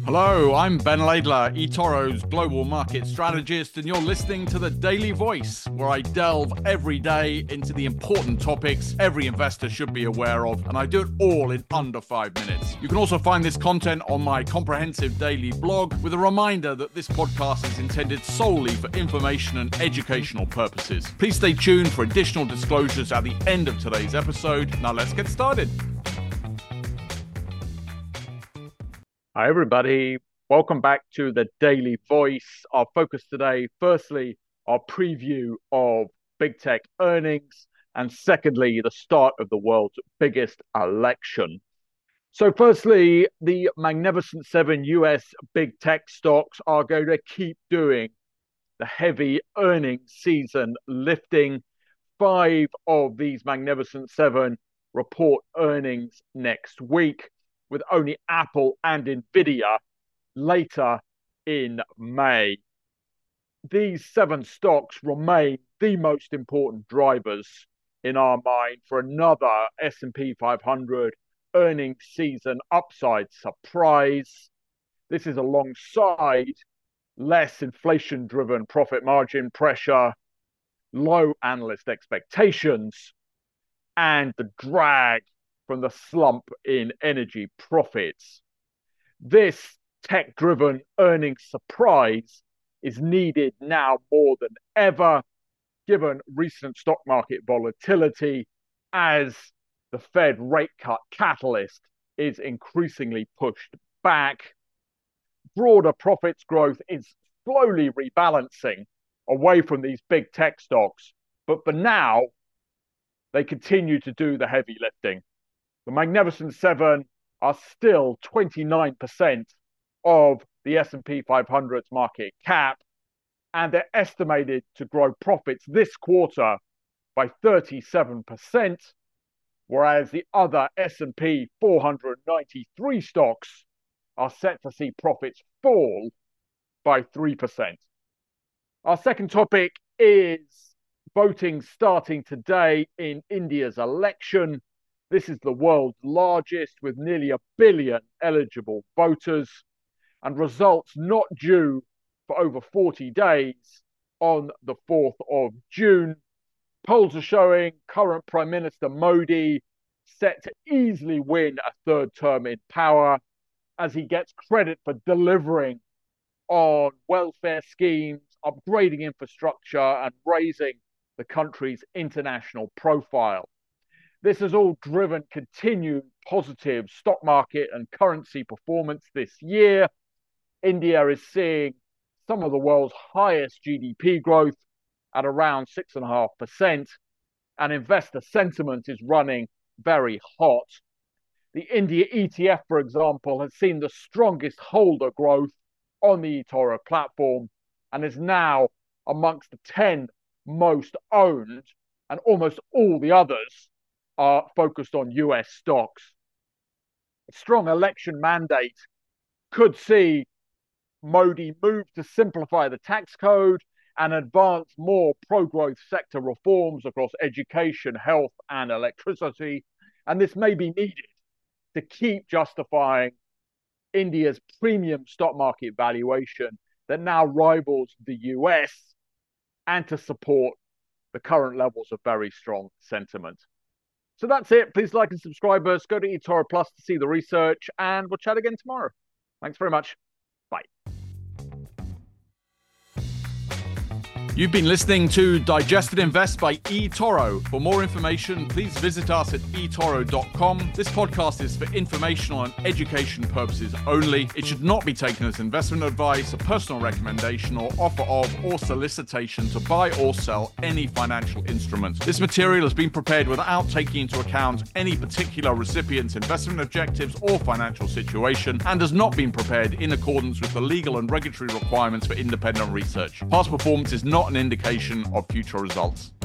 Hello, I'm Ben Laidler, eToro's global market strategist, and you're listening to The Daily Voice, where I delve every day into the important topics every investor should be aware of, and I do it all in under 5 minutes. You can also find this content on my comprehensive daily blog, with a reminder that this podcast is intended solely for information and educational purposes. Please stay tuned for additional disclosures at the end of today's episode. Now let's get started. Hi, everybody. Welcome back to The Daily Voice. Our focus today, firstly, our preview of big tech earnings, and secondly, the start of the world's biggest election. So firstly, the Magnificent Seven US big tech stocks are going to keep doing the heavy earnings season lifting. 5 of these Magnificent Seven report earnings next week, with only Apple and Nvidia later in May. These 7 stocks remain the most important drivers in our mind for another S&P 500 earnings season upside surprise. This is alongside less inflation-driven profit margin pressure, low analyst expectations, and the drag from the slump in energy profits. This tech-driven earnings surprise is needed now more than ever, given recent stock market volatility, as the Fed rate cut catalyst is increasingly pushed back. Broader profits growth is slowly rebalancing away from these big tech stocks, but for now, they continue to do the heavy lifting. The Magnificent Seven are still 29% of the S&P 500's market cap, and they're estimated to grow profits this quarter by 37%, whereas the other S&P 493 stocks are set to see profits fall by 3%. Our second topic is voting starting today in India's election. This is the world's largest, with nearly 1 billion eligible voters, and results not due for over 40 days on the 4th of June. Polls are showing current Prime Minister Modi set to easily win a third term in power, as he gets credit for delivering on welfare schemes, upgrading infrastructure, and raising the country's international profile. This has all driven continued positive stock market and currency performance this year. India is seeing some of the world's highest GDP growth at around 6.5%, and investor sentiment is running very hot. The India ETF, for example, has seen the strongest holder growth on the eToro platform and is now amongst the 10 most owned, and almost all the others are focused on US stocks. A strong election mandate could see Modi move to simplify the tax code and advance more pro-growth sector reforms across education, health, and electricity. And this may be needed to keep justifying India's premium stock market valuation that now rivals the US, and to support the current levels of very strong sentiment. So that's it. Please like and subscribe us. Go to eToro Plus to see the research, and we'll chat again tomorrow. Thanks very much. Bye. You've been listening to Digested Invest by eToro. For more information, please visit us at eToro.com. This podcast is for informational and education purposes only. It should not be taken as investment advice, a personal recommendation, or offer of or solicitation to buy or sell any financial instruments. This material has been prepared without taking into account any particular recipient's investment objectives or financial situation, and has not been prepared in accordance with the legal and regulatory requirements for independent research. Past performance is not an indication of future results.